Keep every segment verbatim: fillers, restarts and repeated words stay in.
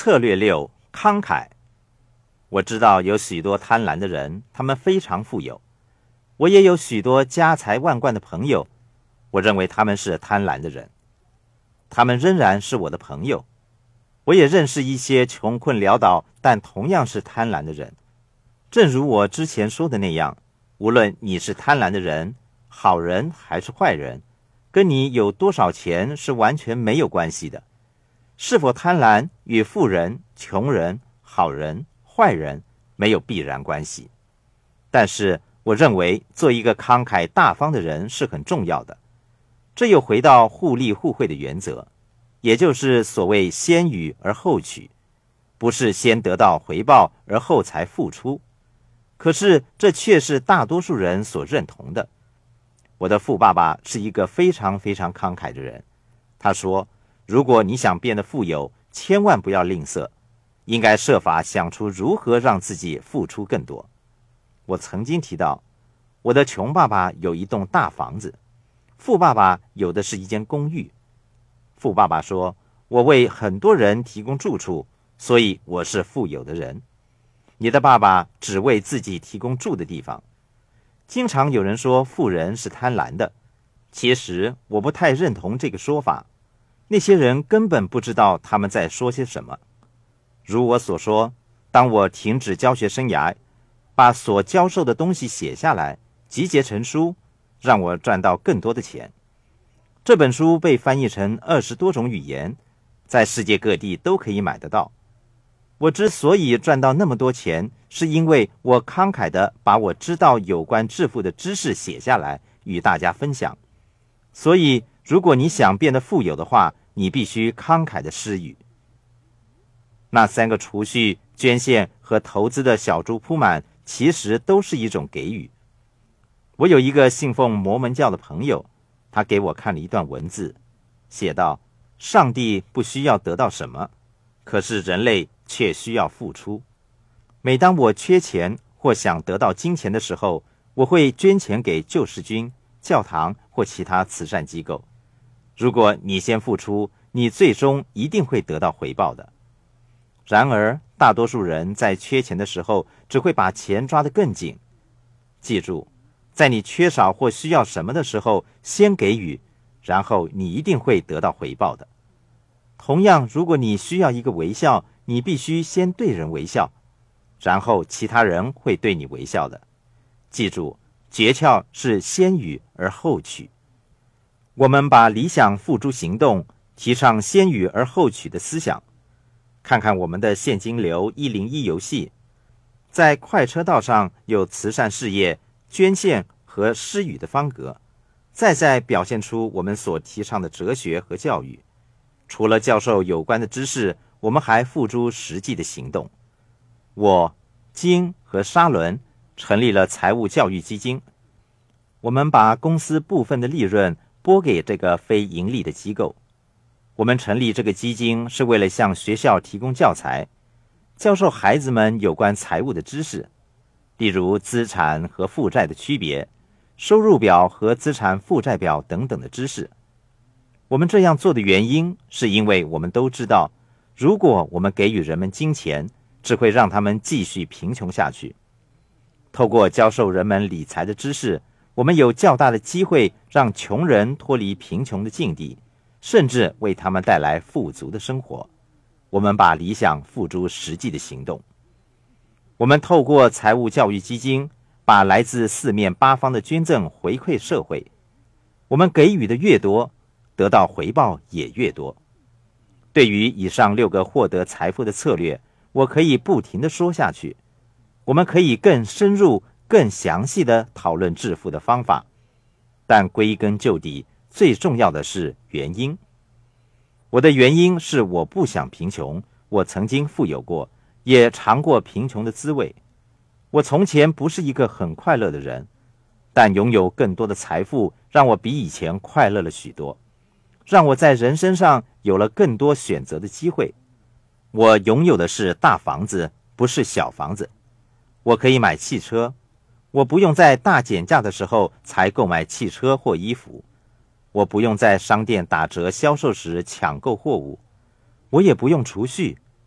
策略六：慷慨。我知道有许多贪婪的人，他们非常富有。我也有许多家财万贯的朋友，我认为他们是贪婪的人。他们仍然是我的朋友。我也认识一些穷困潦倒，但同样是贪婪的人。正如我之前说的那样，无论你是贪婪的人、好人还是坏人，跟你有多少钱是完全没有关系的。是否贪婪与富人、穷人、好人、坏人没有必然关系。但是我认为做一个慷慨大方的人是很重要的。这又回到互利互惠的原则，也就是所谓先予而后取，不是先得到回报而后才付出。可是这却是大多数人所认同的。我的富爸爸是一个非常非常慷慨的人。他说，如果你想变得富有，千万不要吝啬，应该设法想出如何让自己付出更多。我曾经提到，我的穷爸爸有一栋大房子，富爸爸有的是一间公寓。富爸爸说，我为很多人提供住处，所以我是富有的人。你的爸爸只为自己提供住的地方。经常有人说富人是贪婪的，其实我不太认同这个说法。那些人根本不知道他们在说些什么。如我所说，当我停止教学生涯，把所教授的东西写下来，集结成书，让我赚到更多的钱。这本书被翻译成二十多种语言，在世界各地都可以买得到。我之所以赚到那么多钱，是因为我慷慨地把我知道有关致富的知识写下来，与大家分享。所以，如果你想变得富有的话，你必须慷慨地施予。那三个储蓄、捐献和投资的小猪铺满，其实都是一种给予。我有一个信奉摩门教的朋友，他给我看了一段文字，写道：上帝不需要得到什么，可是人类却需要付出。每当我缺钱或想得到金钱的时候，我会捐钱给救世军、教堂或其他慈善机构。如果你先付出，你最终一定会得到回报的。然而，大多数人在缺钱的时候，只会把钱抓得更紧。记住，在你缺少或需要什么的时候，先给予，然后你一定会得到回报的。同样，如果你需要一个微笑，你必须先对人微笑，然后其他人会对你微笑的。记住，诀窍是先予而后取。我们把理想付诸行动，提倡先予而后取的思想。看看我们的现金流一零一游戏，在快车道上有慈善事业、捐献和施予的方格，再再表现出我们所提倡的哲学和教育。除了教授有关的知识，我们还付诸实际的行动。我、金和沙伦成立了财务教育基金，我们把公司部分的利润拨给这个非盈利的机构。我们成立这个基金是为了向学校提供教材，教授孩子们有关财务的知识，例如资产和负债的区别、收入表和资产负债表等等的知识。我们这样做的原因，是因为我们都知道，如果我们给予人们金钱，只会让他们继续贫穷下去。透过教授人们理财的知识，我们有较大的机会让穷人脱离贫穷的境地，甚至为他们带来富足的生活。我们把理想付诸实际的行动。我们透过财务教育基金，把来自四面八方的捐赠回馈社会。我们给予的越多，得到回报也越多。对于以上六个获得财富的策略，我可以不停地说下去。我们可以更深入、更详细地讨论致富的方法，但归根究底，最重要的是原因。我的原因是我不想贫穷，我曾经富有过，也尝过贫穷的滋味。我从前不是一个很快乐的人，但拥有更多的财富让我比以前快乐了许多，让我在人生上有了更多选择的机会。我拥有的是大房子，不是小房子。我可以买汽车，我不用在大减价的时候才购买汽车或衣服。我不用在商店打折销售时抢购货物，我也不用储蓄。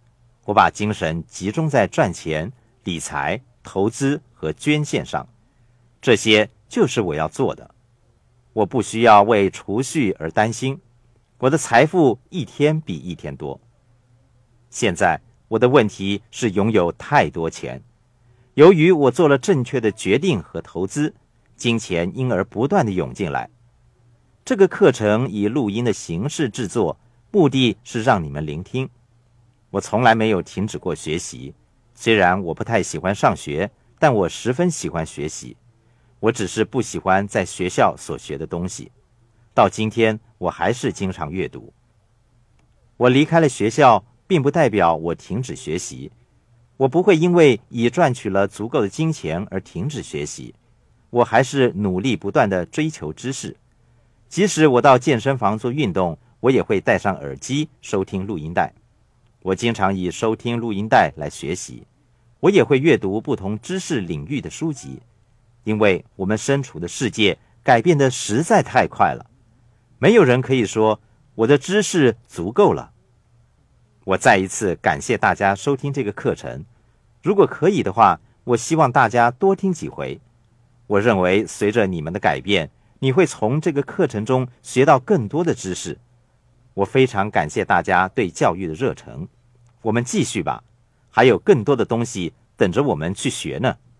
我把精神集中在赚钱、理财、投资和捐献上，这些就是我要做的。我不需要为储蓄而担心，我的财富一天比一天多。现在我的问题是拥有太多钱，由于我做了正确的决定和投资，金钱因而不断地涌进来。这个课程以录音的形式制作，目的是让你们聆听。我从来没有停止过学习，虽然我不太喜欢上学，但我十分喜欢学习。我只是不喜欢在学校所学的东西。到今天，我还是经常阅读。我离开了学校，并不代表我停止学习。我不会因为已赚取了足够的金钱而停止学习。我还是努力不断地追求知识。即使我到健身房做运动，我也会戴上耳机收听录音带。我经常以收听录音带来学习。我也会阅读不同知识领域的书籍，因为我们身处的世界改变得实在太快了。没有人可以说我的知识足够了。我再一次感谢大家收听这个课程。如果可以的话，我希望大家多听几回。我认为随着你们的改变，你会从这个课程中学到更多的知识。我非常感谢大家对教育的热忱。我们继续吧，还有更多的东西等着我们去学呢。